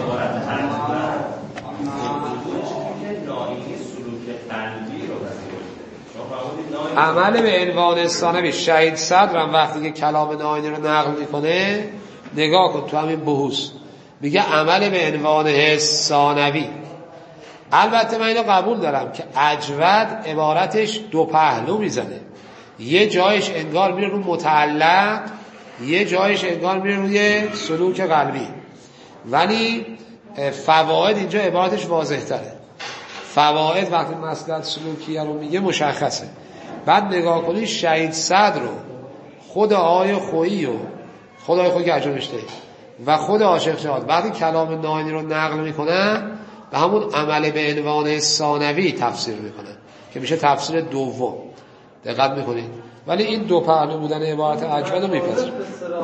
عبارت اجبر که ناحیه سلوک قلبی رو پذیرفته. عمل به عنوان ثانوی شهید صدرم وقتی که کلام ناینی رو نقل میکنه نگاه کن تو همین بحوث میگه عمل به عنوان ثانوی. البته من اینو قبول دارم که اجود عبارتش دو پهلو میزنه، یه جایش انگار میره رو متعلق، یه جایش انگار میره روی سلوک قلبی، ولی فواید اینجا عبارتش واضح تره. فواید وقتی مسئله سلوکیه رو میگه مشخصه. بعد نگاه کنید شهید صدر رو خود آقای خویی و خود آقای خویی که اجرمشته و خود عاشق جهاد وقتی کلام ناینی رو نقل میکنن به همون عمل به عنوان ثانوی تفسیر میکنن که میشه تفسیر دوم. دقت میکنید؟ ولی این دو پهلو بودن عبارت اجود رو میپذیره.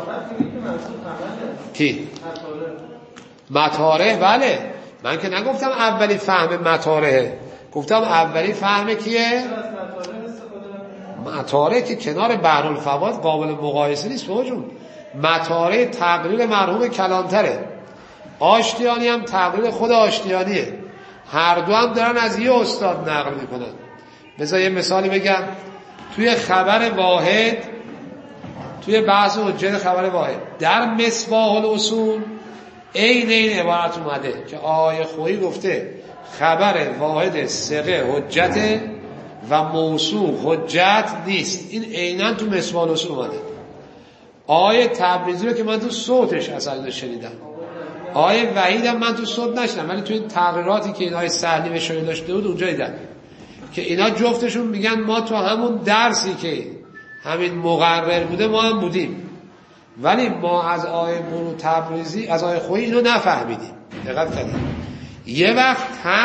کی؟ مطارح. بله من که نگفتم اولی فهم مطارحه، گفتم اولی فهم کیه؟ مطارح که کنار بحر الفواد قابل مقایسه نیست. بهجون مطارح تقریر مرحوم کلانتره، آشتیانی هم تقریر خود آشتیانیه، هر دو هم دارن از یه استاد نقل میکنن. بذار یه مثالی بگم. توی خبر واحد، توی بحث حجت خبر واحد در مصباح الاصول این عبارت اومده که آقای خویی گفته خبر واحد ثقه حجت و موثوق حجت نیست. این عیناً تو مصباح الاصول اومده. آقای تبریزی رو که من تو صوتش اصلا شنیدم، آقای وحیدم من تو صوت نشنیدم، ولی تو این تقریراتی که اینهای سهلی به شاید داشته بود اونجا دیدم که اینا جفتشون میگن ما تو همون درسی که همین مقرر بوده ما هم بودیم، ولی ما از آقای برو تبریزی از آقای خویی اینو نفهمیدیم. دقت کنید. یه وقت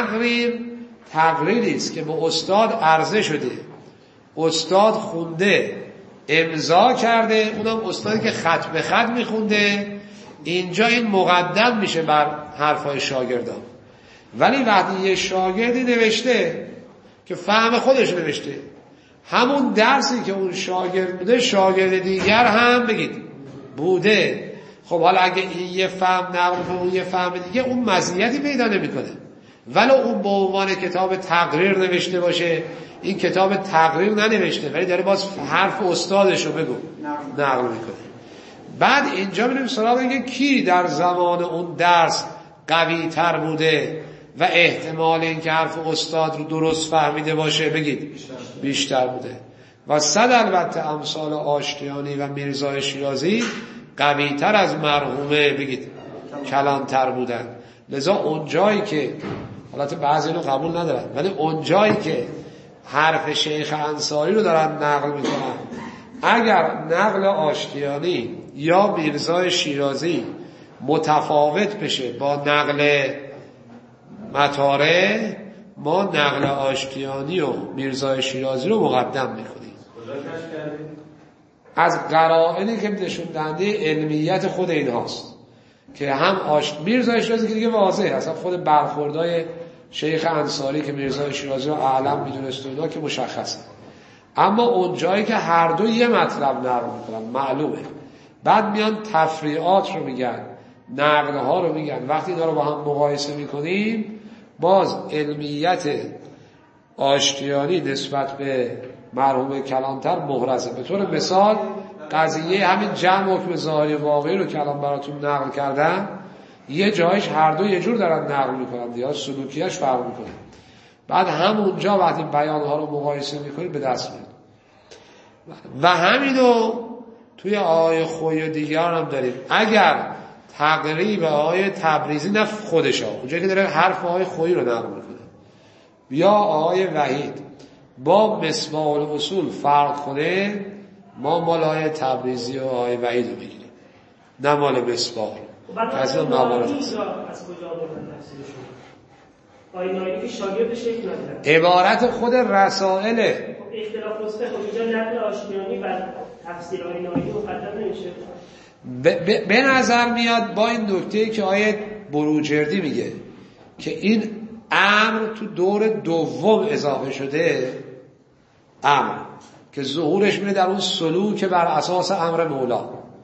تقریری است که به استاد عرضه شده، استاد خونده امضا کرده، اونم استادی که خط به خط میخونده، اینجا این مقدم میشه بر حرفای شاگردان. ولی وقتی یه شاگردی نوشته که فهم خودش نوشته، همون درسی که اون شاگرد بوده شاگرد دیگر هم بگید بوده، خب حالا اگه این یه فهم نقل کنه اون یه فهم دیگه اون مزیتی پیدا نمیکنه. ولی اون به عنوان کتاب تقریر نوشته باشه، این کتاب تقریر ننوشته ولی داره باز حرف استادش رو بگو نقل میکنه. بعد اینجا میریم سراغ اینکه کی در زمان اون درس قوی تر بوده و احتمال اینکه حرف استاد رو درست فهمیده باشه بگید بیشتر بوده. و صد البته امثال آشتیانی و میرزای شیرازی قوی تر از مرحومه بگید کلانتر بودن. لذا اون جایی که حالت بعضی اینو قبول ندارن، ولی اون جایی که حرف شیخ انصاری رو دارن نقل میکنن، اگر نقل آشتیانی یا میرزای شیرازی متفاوت بشه با نقل مطارح، ما نقل آشتیانی و میرزای شیرازی رو مقدم میکنیم از قرائنی که نشون دهنده علمیت خود اینهاست که هم میرزای شیرازی که دیگه واضحه، اصلا خود برخوردهای شیخ انصاری که میرزای شیرازی رو اعلم میدونست اینا که مشخصه. اما اون جایی که هر دو یه مطلب نقل میکنن معلومه، بعد میان تفریعات رو میگن، نقلها رو میگن، وقتی اینا رو با هم مقایسه میکنیم باز علمیت آشتیانی نسبت به مرحوم کلانتر محرزه. به طور مثال قضیه همین جمع حکم ظاهری واقعی رو که الان براتون نقل کردم، یه جایش هر دو یه جور دارن نقل میکنن، یا سلوکیش فرق میکنه. بعد همونجا وقتی بیانها رو مقایسه میکنید به دست میاد. و همینو توی آقای خویی و دیگران هم داریم. اگر تقریب آقای تبریزی نه خودش اونجایی که داره حرف آقای خویی رو نقل میکنه یا آقای وحید با مصباح الاصول فرق کنه، ما مال آقای تبریزی و آقای وحید رو بگیریم نه مال مصباح. از این موارد هست. از کجا آوردن تفسیرشون؟ آینایی که شاگرد شیخ نداره. عبارت خود رسائله. اختلاف وسته خب اینجا نقل آشتیانی و تفسیر آینایی مقدم نمیشه. به نظر میاد با این نکته‌ای که آیه بروجردی میگه که این امر تو دور دوم اضافه شده، امر که ظهورش میره در اون سلوک بر اساس امر مولا،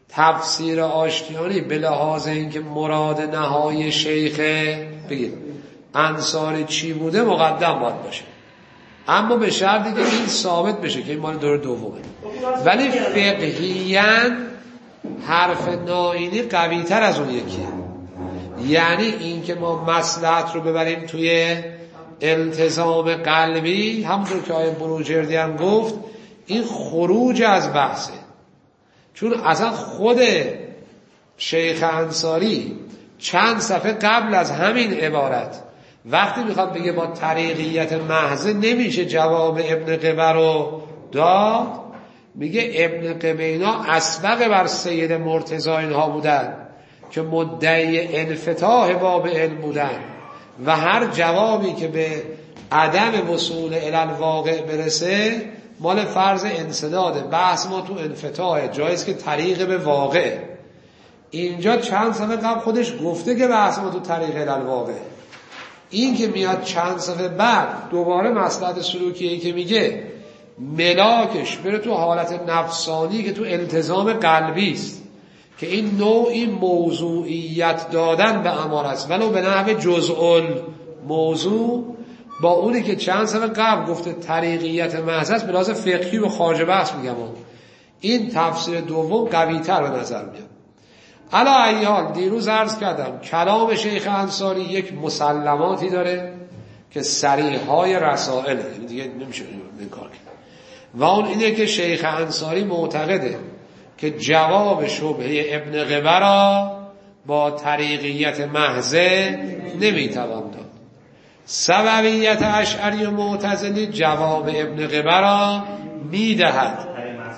تفسیر آشتیانی به لحاظ اینکه مراد نهایی شیخ بگید انصاری چی بوده مقدم باید باشه، اما به شرطی که این ثابت بشه که این مال دور دومه. ولی فقهیاً حرف نائینی قوی تر از اون یکیه. یعنی این که ما مصلحت رو ببریم توی التزام قلبی، همونطور که آیه بروجردی هم گفت، این خروج از بحثه. چون اصلا خود شیخ انصاری چند صفحه قبل از همین عبارت وقتی میخواد بگه با طریقیت محضه نمیشه جواب ابن قبه رو داد، میگه ابن قبه اینا اسبق بر سید مرتضی اینها بودن که مدعی انفتاح باب علم بودن و هر جوابی که به عدم وصول الی الواقع برسه مال فرض انسداده. بحث ما تو انفتاحه، جاییست که طریق به واقع. اینجا چند صفحه قبل خودش گفته که بحث ما تو طریق الی الواقع. این که میاد چند صفحه بعد دوباره مصلحت سلوکیه که میگه ملاکش بره تو حالت نفسانی که تو التزام قلبی است، که این نوعی موضوعیت دادن به امار است ولو به نحو جزء موضوع، با اونی که چند صفحه قبل گفته طریقیت محض است به لحاظ فقهی و خارج بحث میگم این تفسیر دوم قوی تر به نظر میاد. علی ای حال دیروز عرض کردم کلام شیخ انصاری یک مسلماتی داره که صریح های رسائله، یعنی دیگه نمیشه انکار کرد، و اون اینه که شیخ انصاری معتقده که جواب شبهه ابن قبه را با طریقیت محضه نمیتوان داد. سببیت اشعری و معتزلی جواب ابن قبه را میدهد.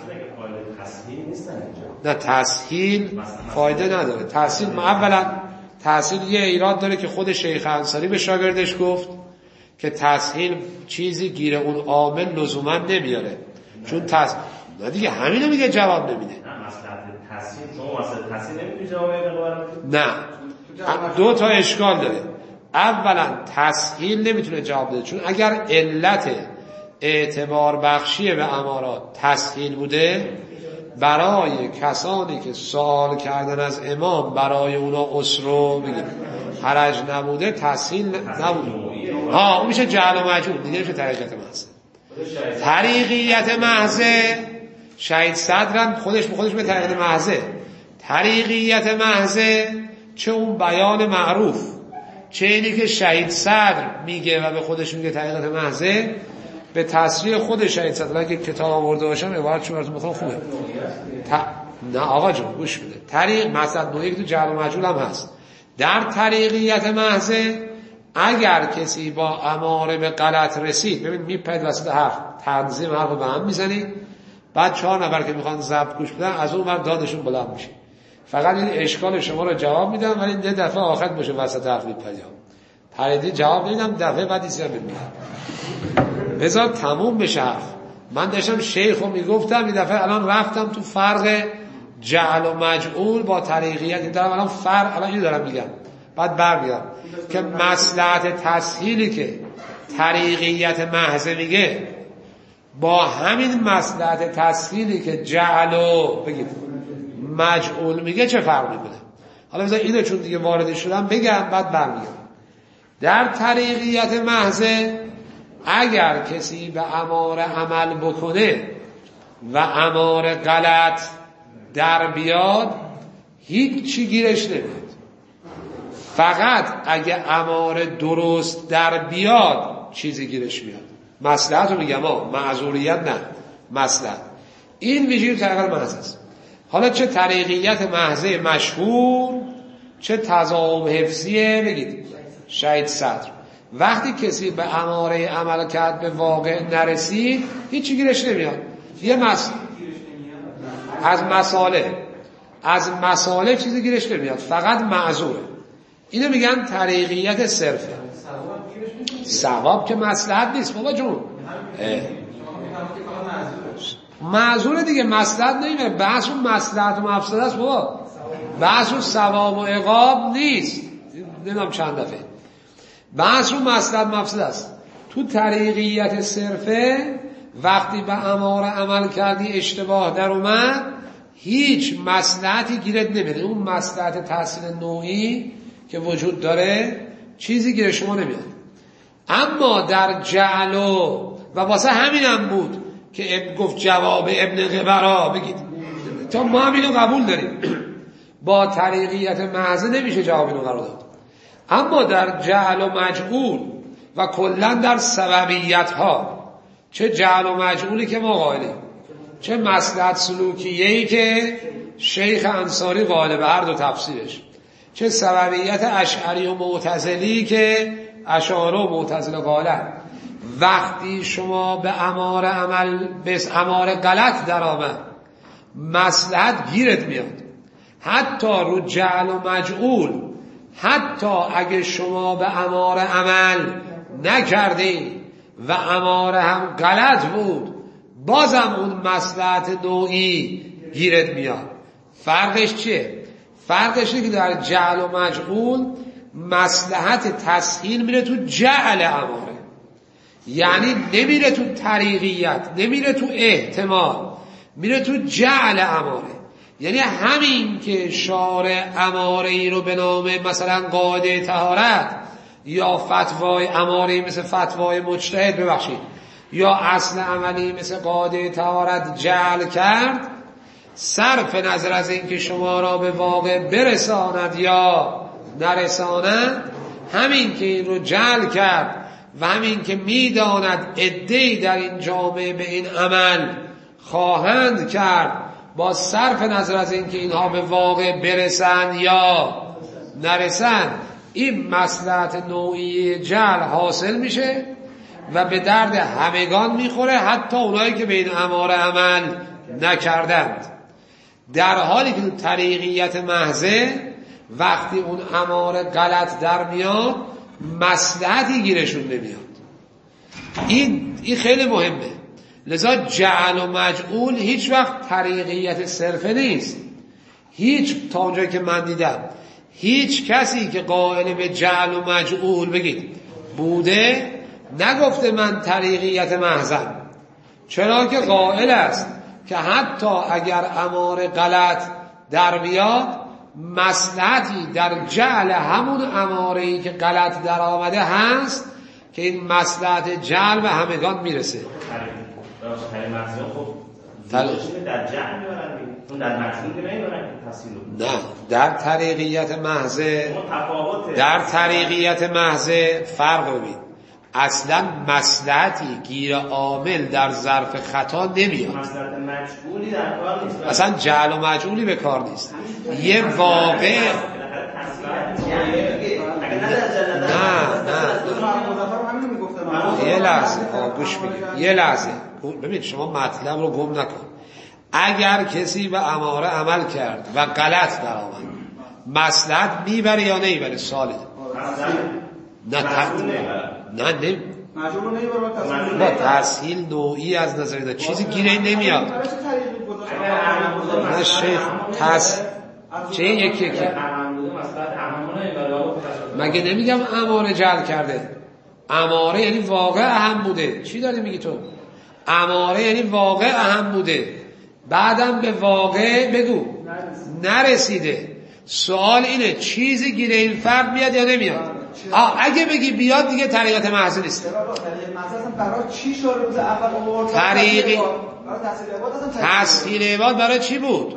نه تسهیل فایده نداره. تسهیل اولا تسهیل یه ایراد داره که خود شیخ انصاری به شاگردش گفت که تسهیل چیزی گیر اون عامل لزوما نمیاره، چون نه دیگه همینو میگه جواب نمیده. نه مصلحت تسهیل، شما مصلحت تسهیل نمیتونی جواب بده. نه دو تا اشکال داره. اولا تسهیل نمیتونه جواب بده، چون اگر علت اعتبار بخشی به امارات تسهیل بوده، برای کسانی که سوال کردن از امام برای اونا اسرو بگیم حرج نبوده تسهیل نبوده. اون میشه جعل و مجعول، دیگه میشه طریقیت محض. طریقیت محض شهید صدرم خودش به خودش به طریقیت محض. طریقیت محض چه اون بیان معروف، چه اینی که شهید صدر میگه و به خودش میگه طریقیت محض، به تصریح خود شهید صدر. اگه کتاب آورده باشم عبارت چون براتون بخونم خوبه. نه آقا جون گوش بده. طریق مثلا نوعی که تو جعل و مجعول هم هست. در طریقیت محض اگر کسی با اماره به غلط رسید، ببین میپرید وسط حرف تنظیم حرف به هم میزنید، بعد 4 نفر که میخوان ضبط گوش بدن از اون وقت دادشون بلند میشه. فقط این اشکال شما رو جواب میدم، ولی یه دفعه آخر بشه وسط حرف میپرید. پریدی جواب نمیدم، دفعه بعد ایسا میگم بذار تموم بشه حرف. من داشتم شیخو میگفتم، این دفعه الان رفتم تو فرق جعل و مجعول با طریقیت. دارم الان فرق الان اینو دارم میگم، بعد برمیام که مصلحت تسهیلی که طریقیت محض میگه با همین مصلحت تسهیلی که جعل و بگید مجعول میگه چه فرقی میکنه. حالا بذار اینو چون دیگه وارد شدم بگم بعد برمیام. در طریقیت محض اگر کسی به اماره عمل بکنه و اماره غلط در بیاد هیچ چی گیرش نمیاد. فقط اگه اماره درست در بیاد چیزی گیرش میاد. مصلحت رو میگم معذوریت نه، مصلحت. این ویژه طریقیت محض است. حالا چه طریقیت محض مشهور، چه تضامن حفظی بگید شهید صدر، وقتی کسی به اماره عمل کرد به واقع نرسید هیچی گیرش نمیاد. یه از مساله چیزی گیرش نمیاد، فقط معذوره. اینو میگن طریقیت صرفه. ثواب که مصلحت نیست بابا جون، معذوره دیگه، مصلحت نمیره. بحث اون مصلحت و مفسده است بابا، بحث اون ثواب و عقاب نیست. نمیدونم چند دفعه بحث اون مصلحت مفسده است. تو طریقیت صرفه وقتی به اماره عمل کردی اشتباه در اومد هیچ مصلحتی گیرت نمیاد. اون مصلحت تحصیل نوعی که وجود داره چیزی گیر شما نمیاد. اما در جعل و واسه همینم بود که گفت جواب ابن قبرا بگید تا ما هم اینو قبول داریم. با طریقیت محض نمیشه جواب اینو قرار داد. اما در جعل و مجعول و کلا در سببیت ها، چه جعل و مجعولی که ما قائلیم، چه مصلحت سلوکیه‌ای که شیخ انصاری قائل به هر دو تفسیرش، چه سببیت اشعری و معتزلی که اشاعره و معتزله قائلن، وقتی شما به امار عمل به امار غلط در آمد مصلحت گیرت میاد. حتی رو جعل و مجعول، حتی اگه شما به امار عمل نکردی و امار هم غلط بود، بازم اون مصلحت نوعی گیرت میاد. فرقش چیه؟ فرقش اینه که در جعل و مجعول مصلحت تسهیل میره تو جعل اماره، یعنی نمیره تو طریقیت، نمیره تو احتمال، میره تو جعل اماره. یعنی همین که شارع اماره ای رو به نام مثلا قاعده طهارت یا فتوای اماره مثل فتوای مجتهد ببخشید یا اصل عملی مثل قاعده طهارت جعل کرد، صرف نظر از اینکه شما را به واقع برساند یا نرساند، همین که این رو جعل کرد و همین که میداند عده‌ای در این جامعه به این عمل خواهند کرد، با صرف نظر از اینکه اینها به واقع برسند یا نرسند، این مصلحت نوعی جعل حاصل میشه و به درد همگان میخوره، حتی اونایی که به این اماره عمل نکردند. در حالی که طریقیت محضه وقتی اون اماره غلط در میاد مصلحتی گیرشون نمیاد. این خیلی مهمه. لذا جعل و مجعول هیچ وقت طریقیت صرفه نیست. هیچ تا اونجایی که من دیدم هیچ کسی که قائل به جعل و مجعول بگید بوده نگفته من طریقیت محضم، چرا که قائل است که حتی اگر امر غلط در بیاد مصلحتی در جعل همون اماره‌ای که غلط در آمده هست که این مصلحت جعل به همگان میرسه. در جعل میبرن، چون در مجعول که نمیبرن تفصیلو. نه، در طریقیت محضه، در طریقیت محضه فرق ببین. اصلا مصلحتی گیر عامل در ظرف خطا نمیاد. مصلحت مجعولی در کار نیست. اصلا جعل و مجعولی به کار نیست. یه واقع نه یه لحظه گوش بگیر، یه لحظه ببین، شما مطلب رو گم نکن. اگر کسی به اماره عمل کرد و غلط در آمد مصلحت میبره یا نمیبره؟ ساله. نه با تسهیل نوعی از نظر اینا چیزی گیره نمیاد. نه شیخ چه یکی مگه نمیگم اماره جعل کرده؟ اماره یعنی واقع اهم بوده. چی داری میگی تو؟ اماره یعنی واقع اهم بوده، بعدم به واقع بگو نرسیده. سوال اینه چیزی گیره این فرد میاد یا نمیاد؟ اگه بگی بیاد دیگه طریقت محض نیست. طریقی تسهیل عباد برای چی بود؟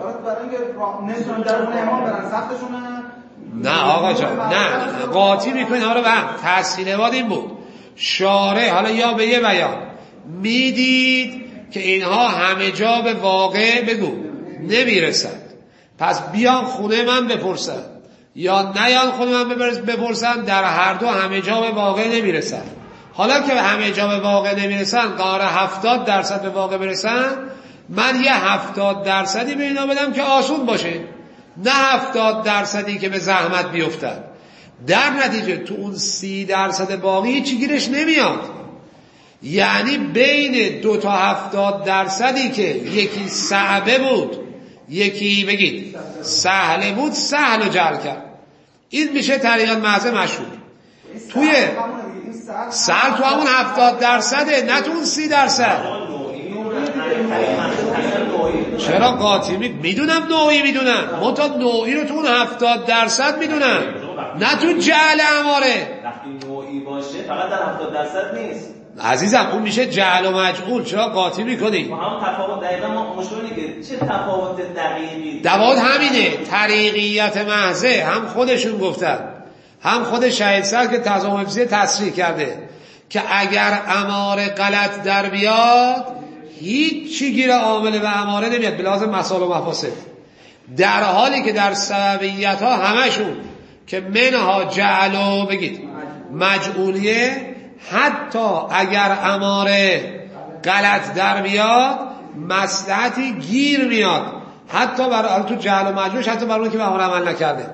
نه آقا جان، نه قاطی میکنی ها رو به هم. تسهیل عباد این بود شارع حالا یا به یه بیان میدید که اینها همه جا به واقع بگو نمیرسند، پس بیان خونه من بپرسن یا نیان خونه من بپرسن، در هر دو همه جا به واقع نمیرسن. حالا که همه جا به واقع نمیرسن، قراره 70% به واقع برسن، من یه 70% به اینا بدم که آسون باشه، نه 70% که به زحمت بیفتن. در نتیجه تو اون 30% باقی هیچی گیرش نمیاد. یعنی بین 2 تا 70% که یکی صعبه بود یکی بگید سهل بود، سهل و جعل کرد. این میشه طریقت محض مشهور. توی سهل تو همون 70%، نه تو اون 30%. چرا قاطی میدونم نوعی میدونم، منتها نوعی رو تو اون 70% میدونم، نه تو جعل اماره. وقتی نوعی باشه فقط در 70% نیست عزیزم، اون میشه جعل و مجعول. چرا قاطی میکنی؟ ما هم تفاوت دقیقا ما مشکل دیگه چه تفاوت دقیقی دواد همینه. طریقیت محضه هم خودشون گفتن، هم خود شهید سر که تضامن حفظی تصریح کرده که اگر اماره غلط در بیاد هیچ چی گیر عامل و اماره نمیاد به لحاظ مسائل و مفاسد، در حالی که در سببیت ها همشون که منها جعل و بگید مجعولیه، حتی اگر اماره غلط در بیاد مصلحتی گیر میاد، حتی برای تو جعل و مجعولش، حتی برای اون که به اماره عمل نکرده.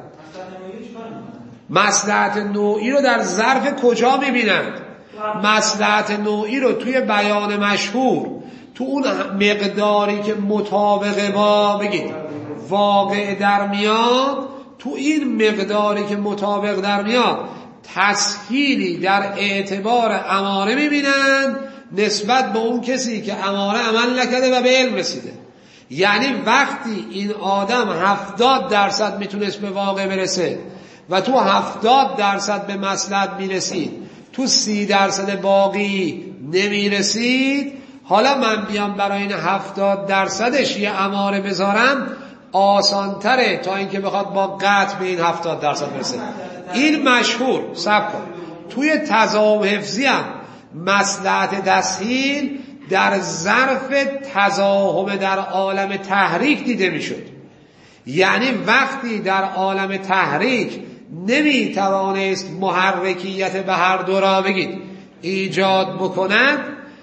مصلحت نوعی رو در ظرف کجا میبینند؟ مصلحت نوعی رو توی بیان مشهور، تو اون مقداری که مطابق با بگید واقع در میاد، تو این مقداری که مطابق در میاد تسهیلی در اعتبار اماره میبینند نسبت به اون کسی که اماره عمل نکرده و به علم رسیده. یعنی وقتی این آدم 70% میتونست به واقع برسه و تو 70% به مصلحت میرسید، تو 30% باقی نمیرسید، حالا من بیام برای این 70%ش یه اماره بذارم آسانتره تا اینکه بخواد با قطع به این 70% برسه. این مشهور صبر کن. توی تضامن حفظی هم مصلحت تسهیل در ظرف تضاهم در عالم تحریک دیده میشد. یعنی وقتی در عالم تحریک نمیتوانست محرکیت به هر دو را بگید ایجاد بکند،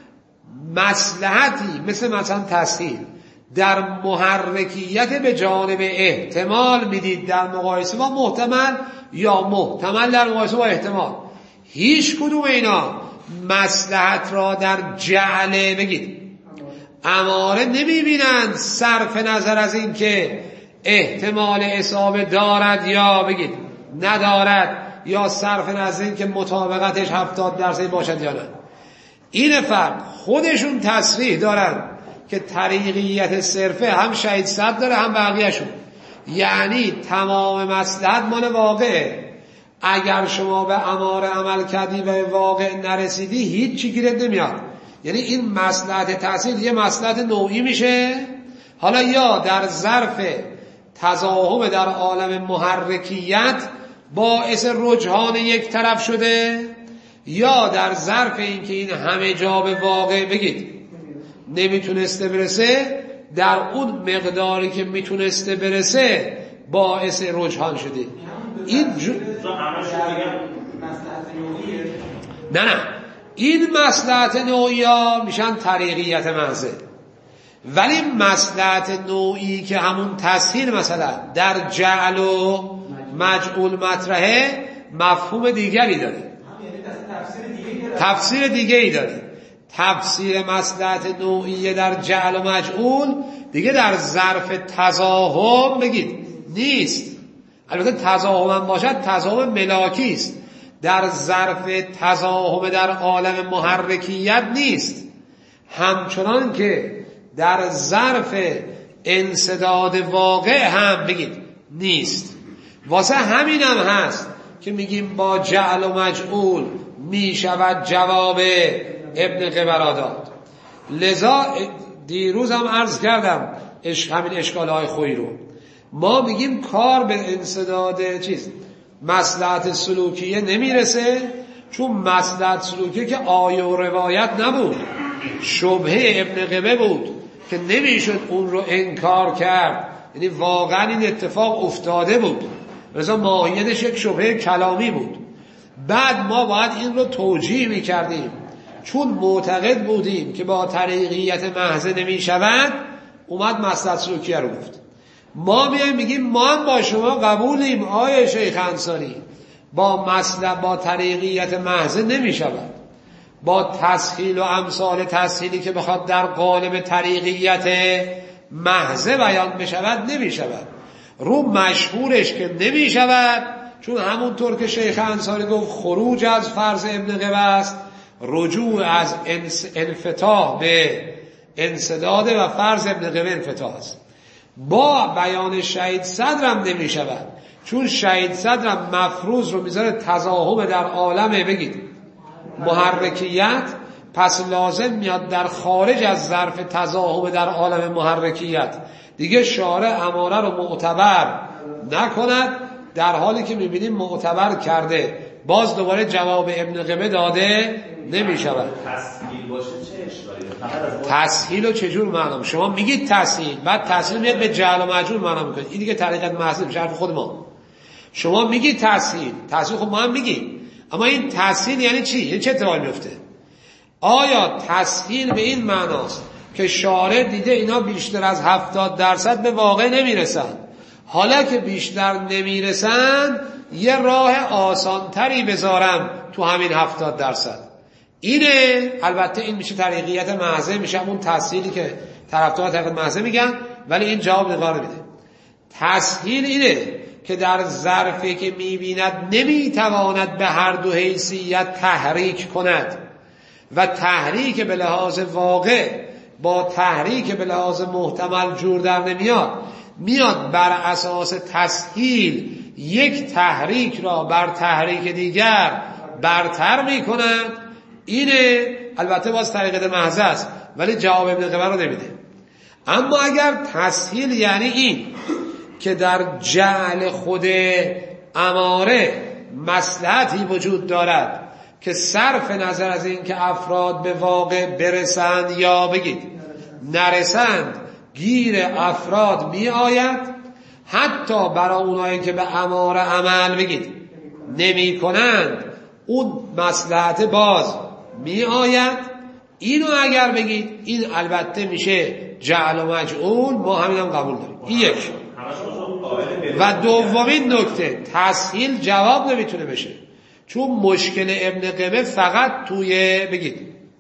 مصلحتی مثلا تسهیل در محرکیت به جانب احتمال میدید در مقایسه با محتمل، یا محتمل در مقایسه با احتمال. هیچ کدوم اینا مصلحت را در جعل بگید اماره نمیبینند، صرف نظر از این که احتمال اصابه دارد یا بگید ندارد، یا صرف نظر این که مطابقتش 70% باشد یا نه. این فرق خودشون تصریح دارن که طریقیت صرفه هم شهید صد داره هم بقیهشون. یعنی تمام مصلحت مال واقعه. اگر شما به اماره عمل کردی و به واقع نرسیدی هیچ چی گیرت نمیاد. یعنی این مصلحت تحصیل یه مصلحت نوعی میشه، حالا یا در ظرف تضاهم در عالم محرکیت باعث رجحان یک طرف شده، یا در ظرف اینکه این همه جا به واقع بگید نمیتونسته برسه، در اون مقداری که میتونسته برسه باعث رجحان شده. این نه این مصلحت نوعی ها میشن طریقیت محضه، ولی مصلحت نوعی که همون تسهیل مثلا در جعل و مجعول مطرحه مفهوم دیگری داره، تفسیر دیگری داره. تفسیر مصلحت نوعی در جعل و مجعول دیگه در ظرف تضاهم بگید نیست. البته تضاهم هم باشد تضاهم ملاکی است، در ظرف تضاهم در عالم محرکیت نیست، همچنان که در ظرف انسداد واقع هم بگید نیست. واسه همین هم هست که میگیم با جعل و مجعول میشود جواب ابن قبرا داد. لذا دیروز هم عرض کردم همین اشکالهای خویی رو، ما میگیم کار به انسداد مصلحت سلوکیه نمیرسه، چون مصلحت سلوکیه که آیه و روایت نبود، شبهه ابن قبه بود که نمیشد اون رو انکار کرد، یعنی واقعا این اتفاق افتاده بود، لذا ماهیتش یک شبهه کلامی بود. بعد ما باید این رو توجیه میکردیم، چون معتقد بودیم که با طریقیت محض نمیشود، اومد مصلحت سلوکیه رو گفت. ما میگیم ما هم با شما قبولیم آیه شیخ انصاری، با طریقیت محض نمیشود، با تسهیل و امثال تسهیلی که بخواد در قالب طریقیت محض بیان بشود نمیشود. رو مشهورش که نمیشود، چون همونطور که شیخ انصاری گفت خروج از فرض ابن قبه است، رجوع از انفتاح به انسداده و فرض ابن قمه انفتاح است. با بیان شهید صدرم نمی شود، چون شهید صدرم مفروض رو میذاره تضاهم در عالم بگید محرکیت، پس لازم میاد در خارج از ظرف تضاهم در عالم محرکیت دیگه شارع اماره رو معتبر نکند، در حالی که میبینیم معتبر کرده. باز دوباره جواب ابن قمه داده نمی شود. تسهیل باشه چه اشکالی؟ تسهیل رو چجور معنا؟ شما میگید تسهیل، بعد تسهیل میاد به جعل و مجعول معنا میکنید. این دیگه طریقت محض شرف خود ما. شما میگید تسهیل خب ما هم میگیم، اما این تسهیل یعنی چی؟ یعنی چه اتفاقی میفته؟ آیا تسهیل به این معناست که شارع دیده اینا بیشتر از 70% به واقع نمیرسن، حالا که بیشتر نمیرسن یه راه آسانتری بذارم تو همین 70%؟ اینه. البته این میشه طریقیت محضه، میشه همون تسهیلی که طرفدار طریقت محضه میگن، ولی این جواب نگاه میده. تسهیل اینه که در ظرفی که میبیند نمیتواند به هر دو حیثیت تحریک کند و تحریک به لحاظ واقع با تحریک به لحاظ محتمل جور در نمیاد، میاد بر اساس تسهیل یک تحریک را بر تحریک دیگر برتر میکند. اینه. البته باز طریقت محض است، ولی جواب ابن قمه رو نمیده. اما اگر تسهیل یعنی این که در جعل خود اماره مصلحتی وجود دارد که صرف نظر از این که افراد به واقع برسند یا بگید نرسند گیر افراد می آید، حتی برای اونایی که به اماره عمل بگید نمی کنند اون مصلحت باز می آید. اینو اگر بگید این البته میشه جعل و مجعول، ما همین هم قبول داریم. این یک. و دومین نکته، تسهیل جواب نمیتونه بشه، چون مشکل ابن قمه فقط توی بگید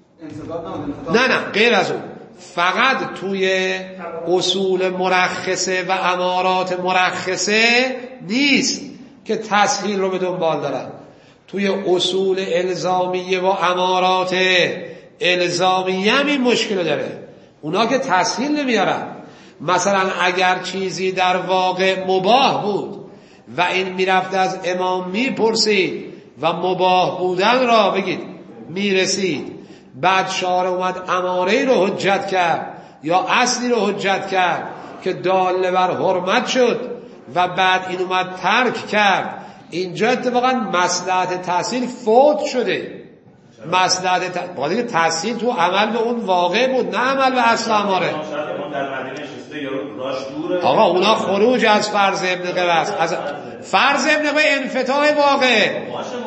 نه غیر از اون، فقط توی اصول مرخصه و امارات مرخصه نیست که تسهیل رو به دنبال دارن. توی اصول الزامیه و امارات الزامیه هم این مشکل داره. اونا که تسهیل نمیارن. مثلا اگر چیزی در واقع مباح بود و این میرفت از امام میپرسید و مباح بودن را بگید میرسید، بعد شارع اومد اماره رو حجت کرد یا اصلی رو حجت کرد که دال بر حرمت شد و بعد این اومد ترک کرد، اینجا اتفاقا مصلحت تحصیل فوت شده. مصلحت تحصیل تو عمل به اون واقع بود، نه عمل به اصل اماره. آقا اونا خروج از فرض ابن قمه است. از فرض ابن قمه انفتاح واقع.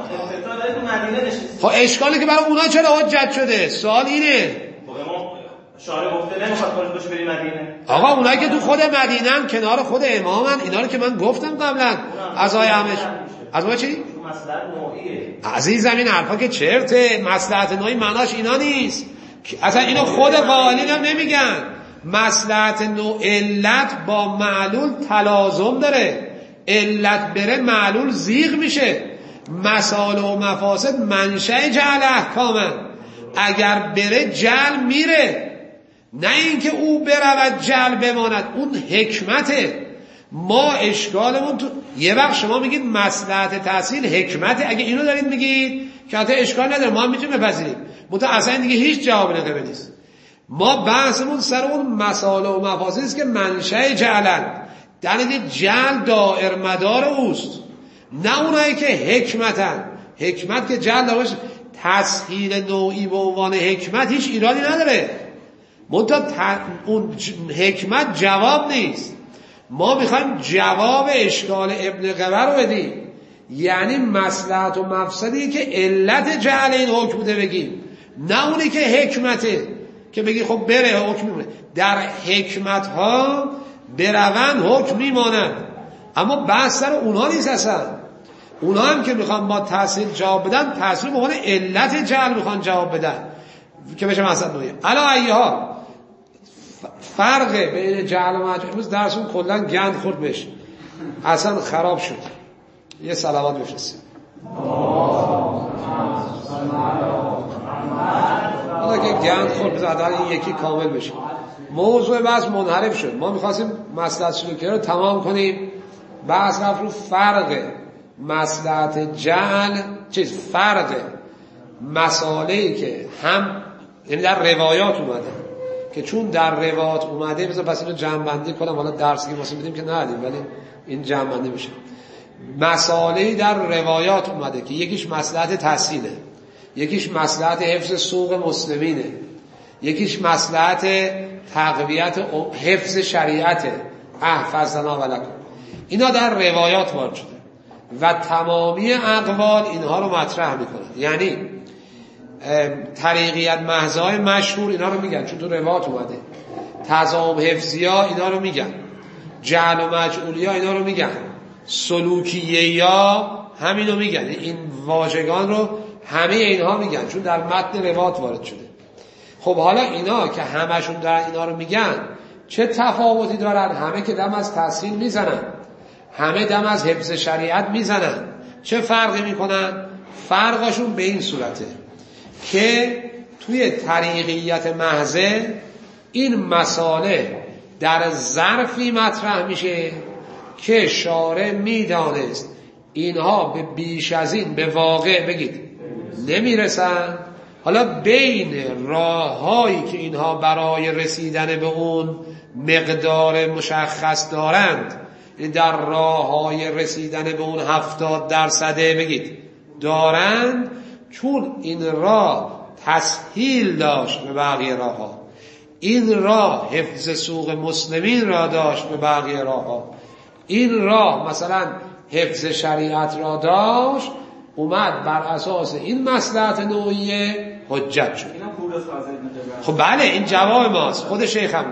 خب اشکالی که برای اونا چرا حجت شده؟ سوال اینه. شارع گفته نمیخواد خودش باشه بری مدینه. آقا اونایی که تو خود مدینه‌ن کنار خود امامن، اینا رو که من گفتم قبلا از همش از ما چی؟ مصلحت نوعیه. عزیزم این حرفا که چرته. مصلحت نوعی معناش اینا نیست. اصلا اینو خود قائلین هم نمیگن. مصلحت نوع علت با معلول تلازم داره. علت بره معلول زیغ میشه. مصالح و مفاسد منشأ جعل احکامن. اگر بره جعل میره، نه اینکه او برود جعل بماند. اون حکمته. ما اشکالمون تو یه وقت شما میگید مصلحت تحصیل حکمته، اگه اینو دارید میگید که حتی اشکال نداره، ما هم میتونیم بپذیریم، منتها اصلا دیگه هیچ جواب نده نیست. ما بحثمون سر اون مصالح و مفاسد است که منشأ جعلن، در اینکه جعل دائر مدار اوست، نه اونایی که حکمتن. حکمت که جعل داره باشه. تسهیل نوعی به عنوان حکمت هیچ ایرادی نداره، منتها اون حکمت جواب نیست. ما میخوایم جواب اشکال ابن قمه رو بدیم، یعنی مصلحت و مفسدی که علت جعل این حکم بوده بگیم، نه اونی که حکمته که بگی خب بره حکم میمونه. در حکمت ها بروند حکم میماند، اما بحث سر اونها نیست. اصلا اونها هم که میخوان با تحصیل جواب بدن، تحصیل بخونه علت جعل میخوان جواب بدن که بشه مثلا نوعی. علا ایها فرق بین جعل و مجعول، امروز درسون کلا گند خورد بشه، اصلا خراب شد. یه صلوات بفرستید. حالا که گند خورد بذار این یکی کامل بشه. موضوع بحث منحرف شد. ما می‌خواستیم مصلحت سلوکیه رو تمام کنیم. بحث رفت رو فرق مصلحت جعل فرق مسائلی که هم یعنی در روایات اومده که چون در روایات اومده بذار پس اینو جمع‌بندی کنم. حالا درسی که واسه میدیم که ندیم ولی این جمع‌بندی میشه. مسائلی در روایات اومده که یکیش مصلحت تحصیله، یکیش مصلحت حفظ سوق مسلمینه، یکیش مصلحت تقویت حفظ شریعته، احفظنا ولکم. اینا در روایات وارد شده و تمامی اقوال اینها رو مطرح میکنند. یعنی طریقیت محضای مشهور اینا رو میگن چون تو روایات اومده، تضام حفظی ها اینا رو میگن، جعل و مجعولی ها اینا رو میگن، سلوکیه ها همینو میگن. این واژگان رو همه اینها میگن چون در متن روایات وارد شده. خب حالا اینا که همشون دارن اینا رو میگن چه تفاوتی دارن؟ همه که دم از تحصیل میزنن، همه دم از حفظ شریعت میزنن. چه فرقی میکنن؟ فرقشون به این صورته که توی طریقیت محضه این مساله در ظرفی مطرح میشه که شارع میدانست اینها به بیش از این به واقع بگید نمیرسن. حالا بین راههایی که اینها برای رسیدن به اون مقدار مشخص دارند، در راههای رسیدن به اون 70% بگید دارند، چون این راه تسهیل داشت به بقیه راهها، این راه حفظ سوق مسلمین را داشت به بقیه راهها، این راه مثلا حفظ شریعت را داشت، اومد بر اساس این مصلحت نوعیه حجت شد. خب بله این جواب ماست. خود شیخ هم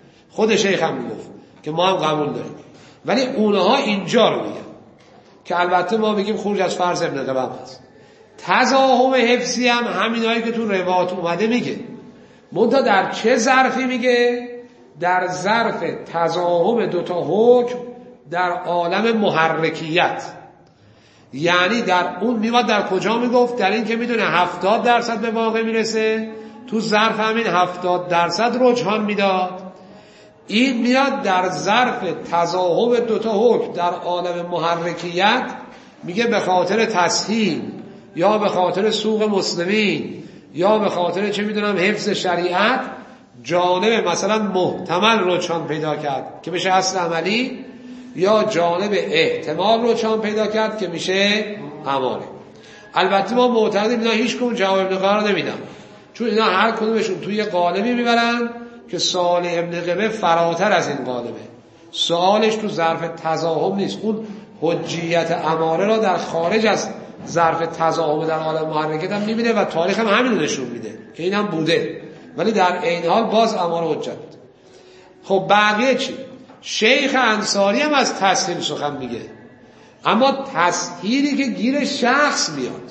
گفت که ما هم قبول داریم، ولی اونها اینجا رو میگن که البته ما بگیم خروج از فرض ابن قبم هست. تضاهم حفظی هم همینایی که تو روایات اومده میگه، منتها در چه ظرفی میگه؟ در ظرف تضاهم دوتا حکم در عالم محرکیت. یعنی در اون میواد در کجا میگفت؟ در این که میدونه 70% به واقع میرسه، تو ظرف همین 70% رجحان میداد. این میاد در ظرف تضاهم دوتا حکم در عالم محرکیت میگه به خاطر تسهیل یا به خاطر سوق مسلمین یا به خاطر چه میدونم حفظ شریعت جانب مثلا محتمل رجحان پیدا کرد که میشه اصل عملی، یا جانب احتمال رجحان پیدا کرد که میشه اماره. البته ما معتقدیم اینا هیچ کدوم جواب ابن قبه نمیدن، چون اینا هر کدومشون توی قالبی میبرن که سوال ابن قبه فراتر از این قالبه. سوالش تو ظرف تضاهم نیست، اون حجیت اماره را در خارج از ظرف تضاهم در عالم محرکیت هم میبینه و تاریخ هم همین نشون میده که این هم بوده، ولی در این حال باز اماره حجت. خب بقیه چی؟ شیخ انصاری هم از تسهیل سخن میگه، اما تسهیلی که گیر شخص میاد،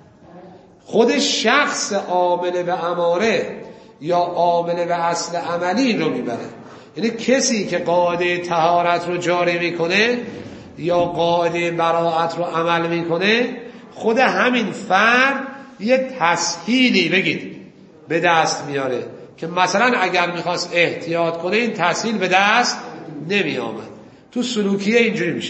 خود شخص عامل به اماره یا عامل به اصل عملی رو میبره. یعنی کسی که قاعده طهارت رو جاری میکنه یا قاعده براءت رو عمل میکنه، خود همین فرد یه تسهیلی بگید به دست میاره که مثلا اگر میخواست احتیاط کنه این تسهیل به دست نمی آمد. تو سلوکیه اینجوری میشه،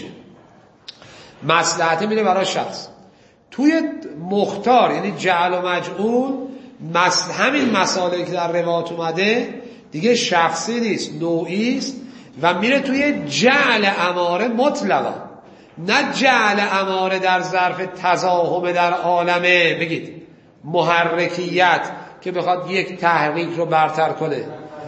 مصلحت میره برای شخص. توی مختار یعنی جعل و مجعول همین مسائلی که در روایات اومده دیگه شخصی نیست، نوعی است و میره توی جعل اماره مطلقا، نه جعل اماره در ظرف تضاهم در عالمه بگید محرکیت که بخواد یک تحریک رو برتر کنه.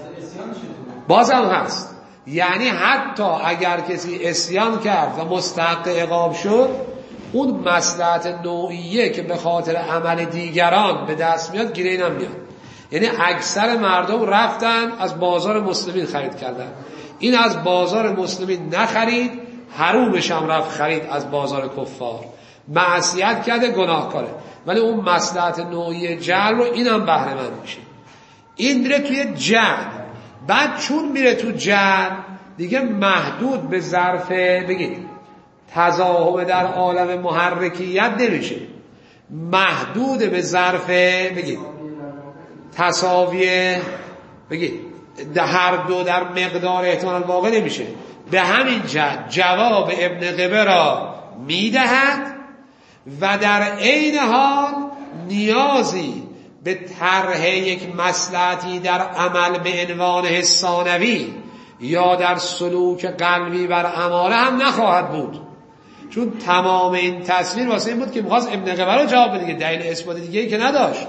بازم هست، یعنی حتی اگر کسی عصیان کرد و مستحق عقاب شد، اون مصلحت نوعیه که به خاطر عمل دیگران به دست میاد گیره اینم میاد. یعنی اکثر مردم رفتن از بازار مسلمین خرید کردن، این از بازار مسلمین نخرید، حرومش هم رفت خرید از بازار کفار، معصیت کرده، گناهکاره، ولی اون مصلحت نوعی جعل رو اینم بهره مند میشه. این میره توی جعل، بعد چون میره تو جعل دیگه محدود به ظرف بگید تضاهم در عالم محرکیت نمیشه، محدود به ظرف بگید تساوی بگید هر دو در مقدار احتمال واقع نمیشه. به همین جهت جواب ابن قبه را میدهد و در عین حال نیازی به طرح یک مصلحتی در عمل به عنوان حسانوی یا در سلوک قلبی بر اماره هم نخواهد بود، چون تمام این تصویر واسه این بود که می‌خواست ابن قبه رو جواب بده، دلیل اثبات دیگه‌ای که نداشت.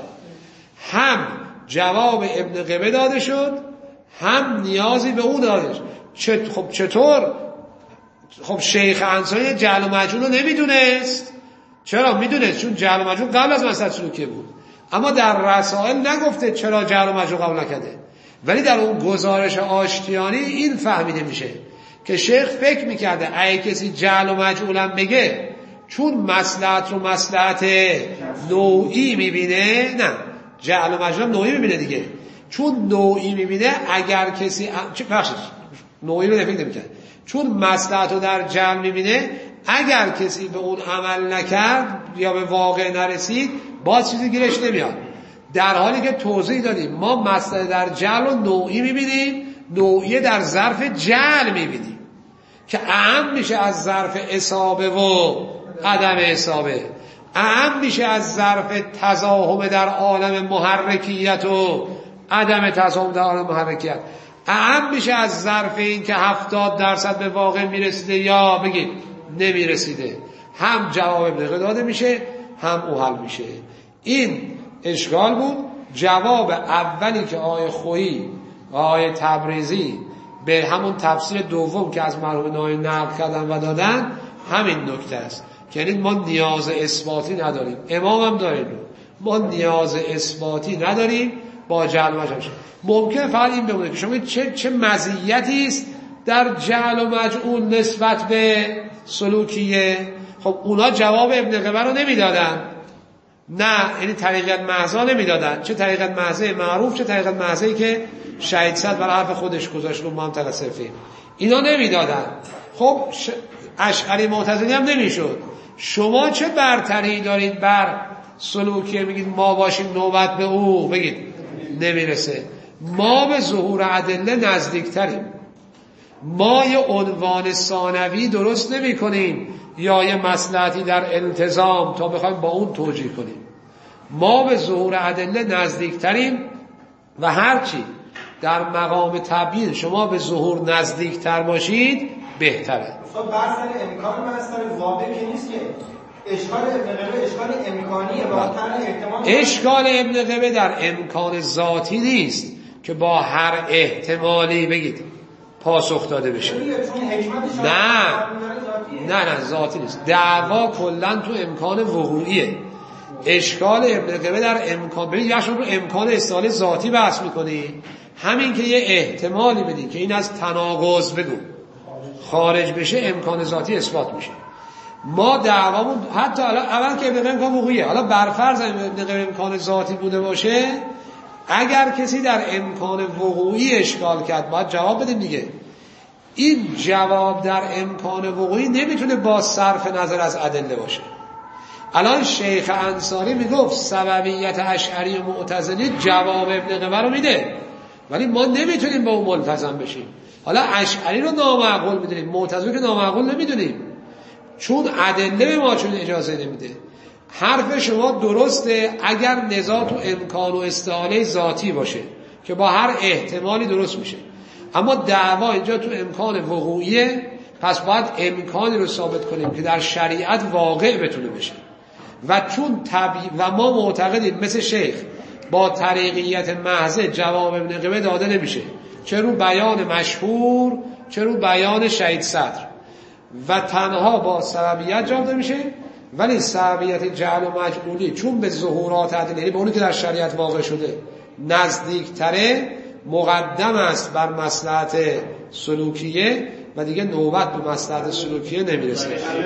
هم جواب ابن قبه داده شد، هم نیازی به اون داده شد. خب چطور؟ خب شیخ انصاری جعل و مجعول رو نمیدونست. چرا میدونست؟ چون جعل و مجعول قبل از مسئله سلوکی بود، اما در رسائل نگفته چرا جعل و مجعول قبول نکرده. ولی در اون گزارش آشتیانی این فهمیده میشه که شیخ فکر میکرده اگه کسی جعل و مجعولم بگه چون مصلحت رو مصلحت نوعی میبینه، نه جعل و مجعول نوعی میبینه دیگه، چون نوعی میبینه اگر کسی نوعی رو فکر نمیکرد، چون مصلحت رو در جعل میبینه اگر کسی به اون عمل نکرد یا به واقع نرسید باز چیزی گیرش نمیاد. در حالی که توضیح دادیم ما مصلحت در جعل رو نوعی میبینیم، نوعی در ظرف جعل میبینیم که اعم میشه از ظرف اصابه و عدم اصابه، اعم میشه از ظرف تزاحم در عالم محرکیت و عدم تزاحم در عالم محرکیت، اعم میشه از ظرف این که 70% به واقع میرسیده یا بگید نمیرسیده. هم جواب ابن قبه داده میشه هم او حل میشه. این اشکال بود. جواب اولی که آقای خویی و آقای تبریزی به همون تفسیر دوم که از مرحوم نائی نقل کردن و دادن همین نکته است که یعنی ما نیاز اثباتی نداریم. امام هم داریم، ما نیاز اثباتی نداریم با جعل و مجعول. ممکن فقط این بمونه که شما چه مزیتی است در جعل و مجعول نسبت به سلوکیه. خب اونا جواب ابن قبه رو نمیدادن، نه یعنی طریقت محضا نمیدادن، چه طریقت محضه معروف چه طریقت محضه‌ای که شهید صد برای حرف خودش گذاشت رو منطقه صرفی، اینا نمیدادن. خب اشعری معتزلی هم نمیشد. شما چه برتری دارید بر سلوکیه؟ میگید ما باشیم نوبت به او بگید نمیرسه. ما به ظهور ادله نزدیکتریم، ما یه عنوان ثانوی درست نمی کنیم یا یه مصلحتی در التزام تا بخوایم با اون توجیه کنیم. ما به ظهور ادله نزدیکتریم و هرچی در مقام تبیین شما به ظهور نزدیکتر باشید بهتره. خب بحث امکان مسئله واقع که نیست که اشکال ابن قبه اشکال امکانیه با طرح احتمال. اشکال ابن قبه در امکان ذاتی نیست که با هر احتمالی بگید پاسخ داده بشه. نه ذاتی نیست. دعوا کلا تو امکان وقوعیه. اشکال ابن قبه در امکان، ببین یا شما رو امکان استعاره ذاتی بحث می‌کنی، همین که یه احتمالی بدی که این از تناقض بگو خارج بشه امکان ذاتی اثبات میشه. ما دعوامون حتی اول که ابن قبه امکان وقوعیه، حالا برفرض ابن قبه امکان ذاتی بوده باشه، اگر کسی در امکان وقوعی اشکال کرد باید جواب بدیم دیگه. این جواب در امکان وقوعی نمیتونه با صرف نظر از ادله باشه. الان شیخ انصاری میگفت سببیت اشعری و معتزلی جواب ابن قبه رو میده، ولی ما نمیتونیم با اون ملتزم بشیم. حالا اشعری رو نامعقول میدونیم، معتزلی که نامعقول نمیدونیم، چون ادله به ما چون اجازه نمیده. حرف شما درسته اگر نزاع تو امکان و استعاره ذاتی باشه که با هر احتمالی درست میشه، اما دعوا اینجا تو امکان وقوعیه، پس باید امکانی رو ثابت کنیم که در شریعت واقع بتونه بشه. و چون و ما معتقدیم مثل شیخ با طریقیت محض جواب ابن قبه داده نمیشه، چه رو بیان مشهور چه رو بیان شهید صدر، و تنها با سببیت جواب داده میشه. ولی سببیت جعل و مجعولی چون به ظهورات عدل، یعنی به اونی که در شریعت واقع شده نزدیکتره، مقدم است بر مصلحت سلوکیه و دیگه نوبت به مصلحت سلوکیه نمیرسه.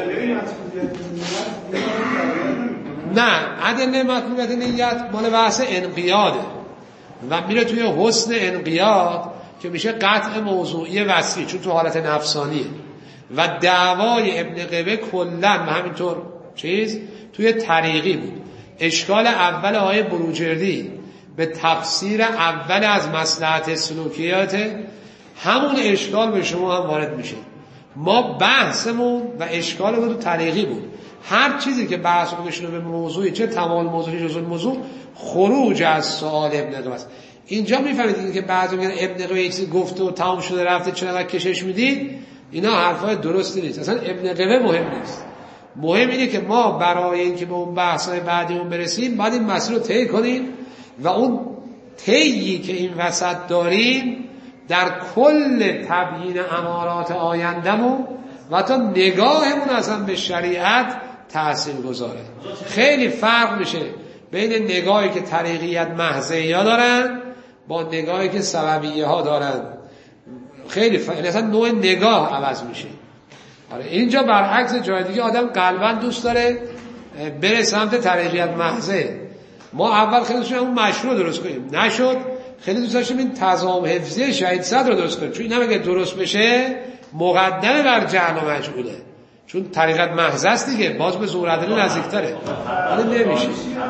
نه ادله مطلوبیت نیت مال بحث انقیاده و میره توی حسن انقیاد که میشه قطع موضوعی وصفی، چون تو حالت نفسانیه. و دعوای ابن قبه کلن و همینطور توی طریقی بود. اشکال اول آیه بروجردی به تفسیر اول از مصلحت سلوکیات، همون اشکال به شما هم وارد میشه. ما بحثمون و اشکالمون تو طریقی بود، هر چیزی که بحث رو بکشونه به موضوعی، چه تمام موضوعی جزء موضوع، خروج از سوال ابن قیم است. اینجا میفهمید که بعضی میگن ابن قیم چیزی گفته و تمام شده رفته، چرا کشش میدید؟ اینا حرفای درستی نیست. اصلا ابن قیم مهم نیست. مهم اینه که ما برای اینکه به اون بحث‌های بعدیمون برسیم باید این مسیر رو طی کنیم و اون طیی که این وسط داریم در کل تبیین امارات آیندمون و تا نگاهمون اصلا به شریعت تأثیر گذاره. خیلی فرق میشه بین نگاهی که طریقیت محضیه ها دارن با نگاهی که سببیه ها دارن. خیلی فرق، اصلا نوع نگاه عوض میشه. آره اینجا برعکس جای دیگه آدم قلباً دوست داره بره سمت طریقیت محضه. ما اول خیلی دوست داشتیم اون مشروع درست کنیم، نشد. خیلی دوست داشتیم این تضام حفظی شهید صدر رو درست کنیم، چون این هم اگه درست بشه مقدمه بر جهل و مجهوله، چون طریقت محض است دیگه، باز به ظهورعدلی نزدیک‌تره. ولی نمیشه.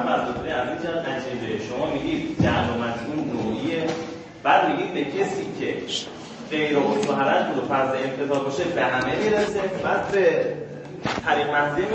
شما میگید جهل و مجهول نوعیه، بعد میگید به کسی که غیر اصول حرج بود و فرض انقضا باشه به همه میرسه، بعد به طریق محضی